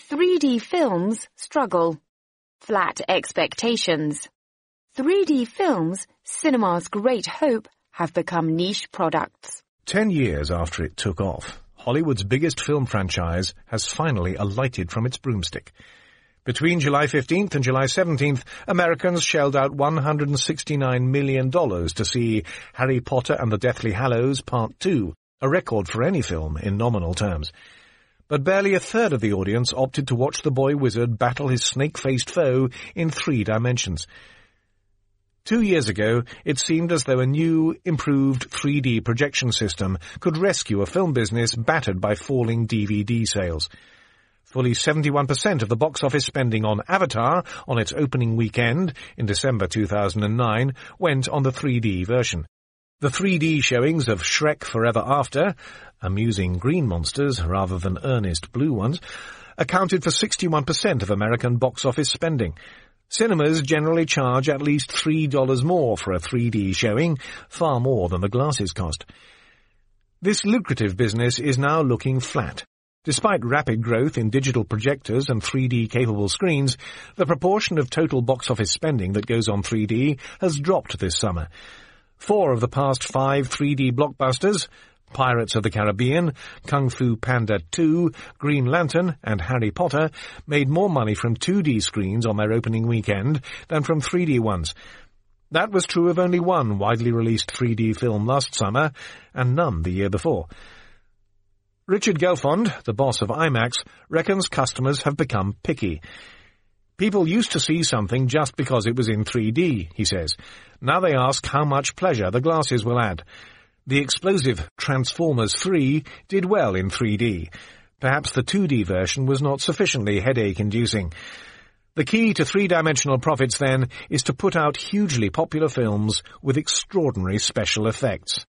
3D films struggle. Flat expectations. 3D films, cinema's great hope, have become niche products. 10 years after it took off, Hollywood's biggest film franchise has finally alighted from its broomstick. Between July 15th and July 17th, Americans shelled out $169 million to see Harry Potter and the Deathly Hallows Part 2, a record for any film in nominal terms. But barely a third of the audience opted to watch the boy wizard battle his snake-faced foe in 3 dimensions. 2 years ago, it seemed as though a new, improved 3D projection system could rescue a film business battered by falling DVD sales. Fully 71% of the box office spending on Avatar on its opening weekend in December 2009 went on the 3D version. The 3D showings of Shrek Forever After, amusing green monsters rather than earnest blue ones, accounted for 61% of American box office spending. Cinemas generally charge at least $3 more for a 3D showing, far more than the glasses cost. This lucrative business is now looking flat. Despite rapid growth in digital projectors and 3D-capable screens, the proportion of total box office spending that goes on 3D has dropped this summer. 4 of the past 5 3D blockbusters, Pirates of the Caribbean, Kung Fu Panda 2, Green Lantern, and Harry Potter, made more money from 2D screens on their opening weekend than from 3D ones. That was true of only one widely released 3D film last summer, and none the year before. Richard Gelfond, the boss of IMAX, reckons customers have become picky. People used to see something just because it was in 3D, he says. Now they ask how much pleasure the glasses will add. The explosive Transformers 3 did well in 3D. Perhaps the 2D version was not sufficiently headache-inducing. The key to 3-dimensional profits, then, is to put out hugely popular films with extraordinary special effects.